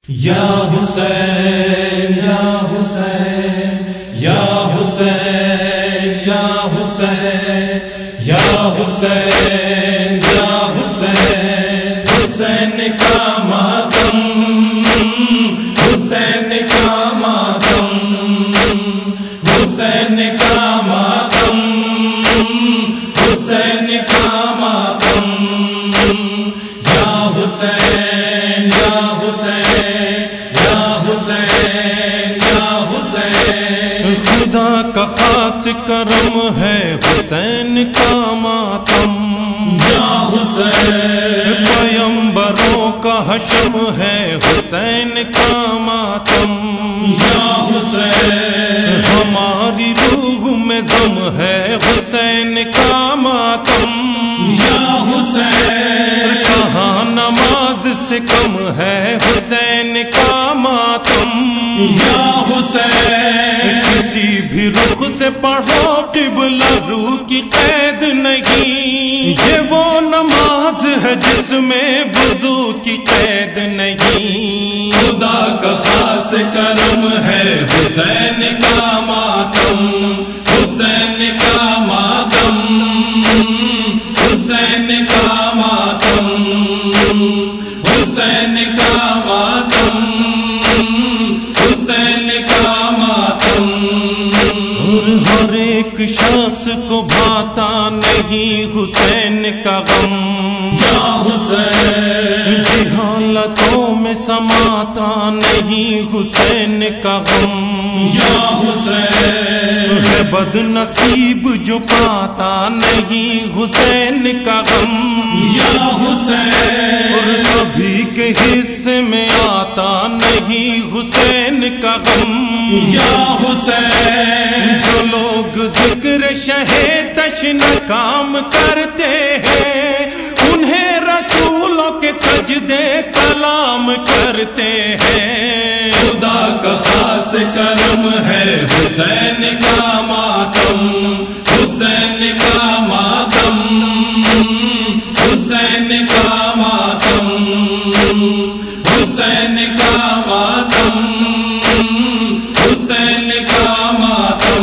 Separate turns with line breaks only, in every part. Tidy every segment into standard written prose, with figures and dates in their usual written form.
یا حسین یا حسین یا حسین یا حسین یا حسین یا حسین حسین کا ماتم حسین کا ماتم حسین کا ماتم حسین کا ماتم یا حسین یا حسین یا حسین یا حسین
خدا کا خاص کرم ہے حسین کا ماتم
یا حسین
پیمبروں کا حشم ہے حسین کا ماتم
یا حسین
ہماری روح میں غم ہے حسین کا ماتم
یا حسین
کہاں نماز سے کم ہے حسین کا ماتم
یا حسین
کسی بھی رخ سے پڑھو قبلہ رو کی قید نہیں یہ وہ نماز ہے جس میں وضو کی قید نہیں
خدا کا خاص کرم ہے حسین کا ماتم حسین کا ماتم حسین کا ماتم حسین کا ماتم حسین کا ماتم
ہر ایک شخص کو بھاتا نہیں حسین کا غم
یا حسین
جہالتوں میں سماتا نہیں حسین کا غم
یا حسین
ہے بد نصیب جو پاتا نہیں حسین کا غم
یا حسین
اور سبھی کے حصے میں آتا نہیں حسین کا غم
یا حسین
جو لوگ ذکر شہ تشن کام کرتے ہیں انہیں رسولوں کے سجدے سلام کرتے ہیں
خدا کا خاص کرم ہے حسین کا ماتم حسین کا ماتم حسین کا ماتم حسین کا ماتم حسین کا ماتم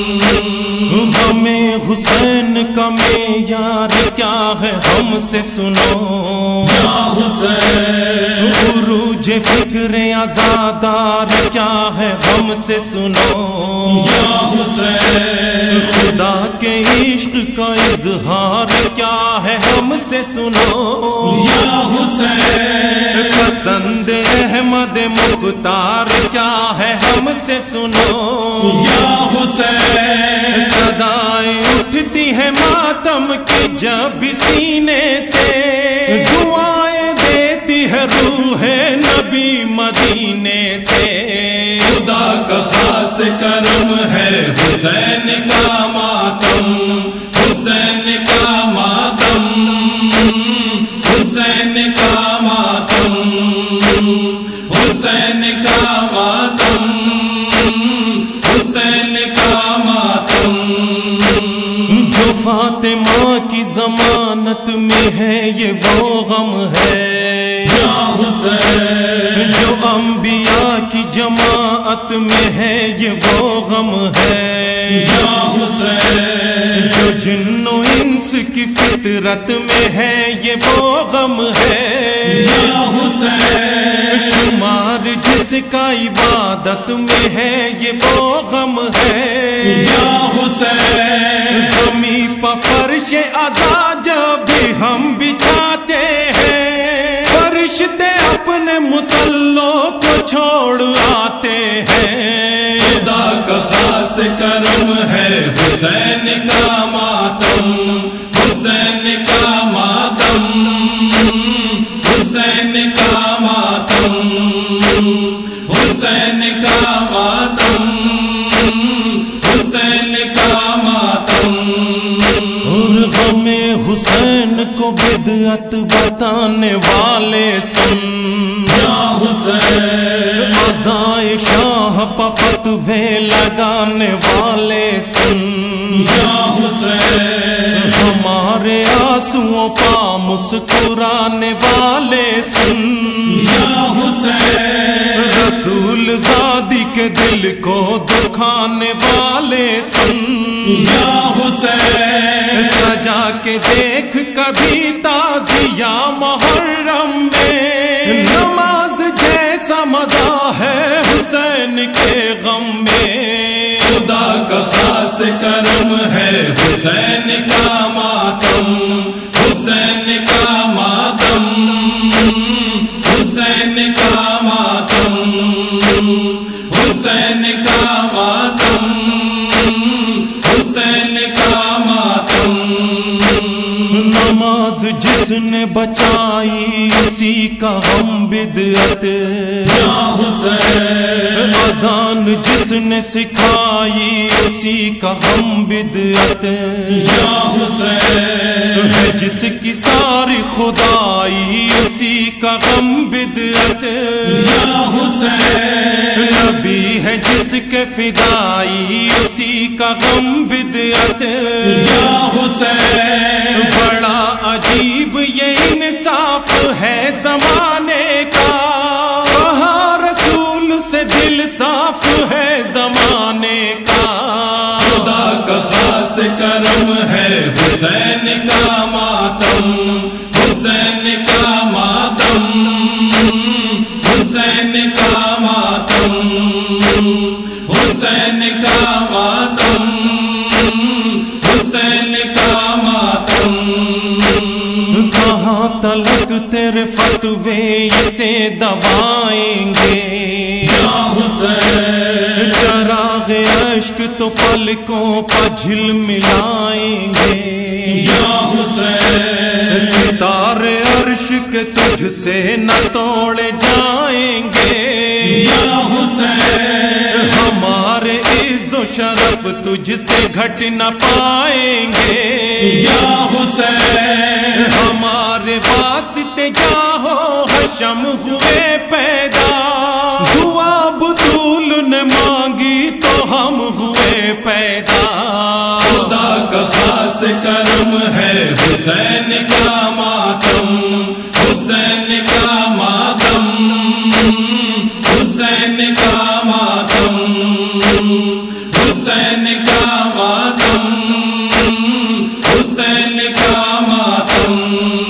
ہمیں حسین کا معیار کیا ہے ہم سے سنو
یا حسین
عروج فکر آزادار کیا ہے ہم سے سنو
یا حسین
خدا کے عشق کا اظہار کیا ہے ہم سے سنو
یا حسین
پسند احمد مختار کیا ہے ہم سے سنو
یا حسین
صدائیں اٹھتی ہے ماتم کی جب سینے سے دعائیں دیتی ہے روح نبی مدینے سے
خدا کا خاص کرم ہے حسین کا ماتم حسین کا ماتم حسین کا ماتم حسین کا ماتم حسین کا ماتم
جو فاطمہ کی ضمانت میں ہے یہ وہ غم ہے
یا حسین
جو انبیاء کی جماعت میں ہے یہ وہ غم ہے
یا حسین
جو جن و انس کی فطرت میں ہے یہ وہ غم ہے
یا حسین
شمار جس کا عبادت میں ہے یہ وہ غم ہے
یا حسین
زمین پر فرش عزا جب بھی ہم بچھاتے ہیں فرشتے اپنے مسلوں کو چھوڑ آتے ہیں
خدا کا خاص کرم ہے حسین کا ماتم حسین کا ماتم حسین کا ماتم حسین کا ماتم حسین کا ماتم
اور غم حسین کو بدعت بتانے والے سن
یا حسین
عزائے شاہ پہ فتوے لگانے والے سن
یا حسین
ہمارے آنسوؤں پا مسکرانے والے سن
یا حسین
دل کو دکھانے والے سن،
یا حسین
سجا کے دیکھ کبھی تعزیہ محرم میں، نماز جیسا مزہ ہے حسین کے غم میں،
خدا کا خاص کرم ہے حسین کا ماتم، حسین کا ماتم، حسین کا ماتم، حسین کا ماتم، حسین کا ماتم۔
نماز جس نے بچائی اسی کا ہم بدعت،
یا حسین
اذان جس نے سکھائی اسی کا ہم بدعت،
یا حسین
ہے جس کی ساری خدائی اسی کا غم بدعت،
یا حسین
نبی ہے جس کے فدائی اسی کا غم بدعت،
یا حسین
بڑا عجیب یہ انصاف ہے زمانے کا، کہاں رسول سے دل صاف ہے زمانے کا،
خدا کا خاص کرم ہے حسین کا ماتم، حسین کا ماتم، حسین کا ماتم، حسین کا ماتم، حسین کا ماتم۔
کہاں تلک تیرے فتوے اسے دبائیں گے،
یا حسین
چراغ اشک تو پلکوں پر جھل ملائیں گے،
یا حسین
ستارے عرش کے تجھ سے نہ توڑے جائیں گے،
یا حسین
ہمارے عز و شرف تجھ سے گھٹ نہ پائیں گے،
یا حسین
ہمارے واسطے جاہو حشم ہوئے پیدا، دعا بطول نے مانگی تو ہم ہوئے پیدا،
خدا کا خاص کرم ہے حسین کا ماتم، حسین کا ماتم، حسین کا ماتم، حسین کا ماتم، حسین کا ماتم۔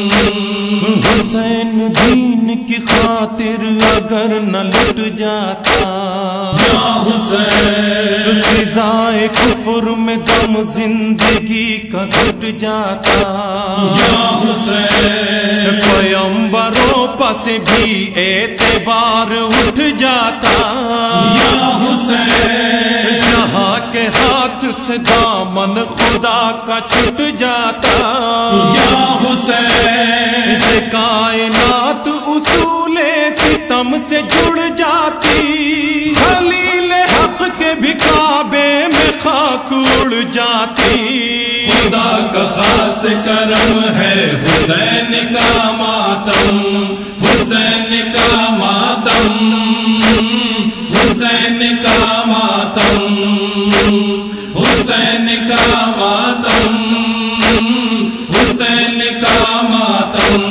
حسین دین کی خاطر اگر نہ لٹ جاتا،
یا حسین
فضائے کفر میں دم زندگی کا گھٹ جاتا،
یا حسین
پیمبروں پس بھی اعتبار اٹھ جاتا،
یا حسین
جہاں کے ہاتھ سے دامن خدا کا چھٹ جاتا،
یا حسین
یہ کائنات اصول ستم سے جڑ جاتی، خلیل حق کے بھی کعبے میں خاک اڑ جاتی،
خدا کا خاص کرم ہے حسین کا ماتم، حسین کا ماتم، حسین کا ماتم، حسین کا ماتم، حسین کا ماتم۔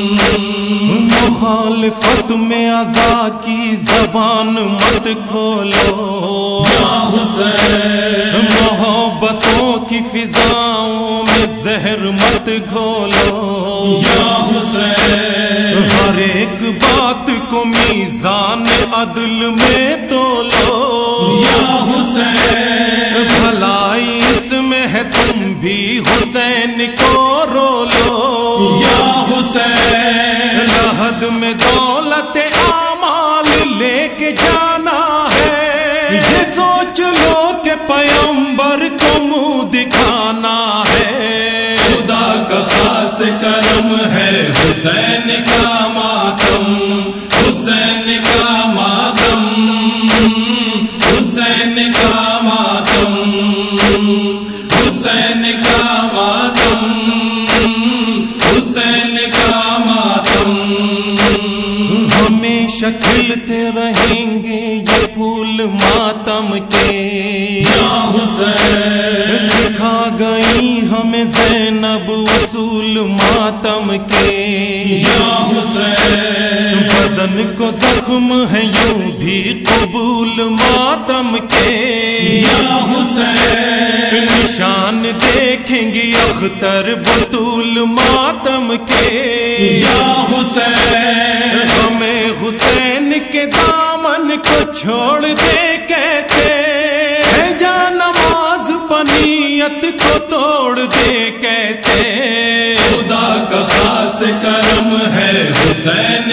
مخالفت میں عزا کی زبان مت کھولو،
یا حسین
محبتوں کی فضاؤں میں زہر مت گھولو،
یا حسین
ہر ایک بات کو میزان عدل میں تولو،
یا حسین
بھلائی اس میں ہے تم بھی حسین کو رو لو،
یا حسین
لحد میں دولت اعمال لے کے جانا ہے، یہ سوچ لو کہ پیمبر کو منہ دکھانا ہے،
خدا کا خاص کرم ہے حسین کا ماتم، حسین کا ماتم، حسین کا ماتم، حسین کا ماتم، حسین کا ماتم۔
ہمیشہ کھلتے رہیں گے یہ پھول ماتم کے.
یا حسین
سکھا گئی ہمیں زینب اصول ماتم کے.
یا حسین
بدن کو زخم ہے یوں بھی قبول ماتم کے.
یا حسین
نشان دیکھیں گی اختر بطول ماتم کے.
یا حسین
ہمیں حسین کے دامن کو چھوڑ دے کیسے, ہے جا نماز پنیت کو توڑ دے کیسے.
خدا کا خاص کرم ہے حسین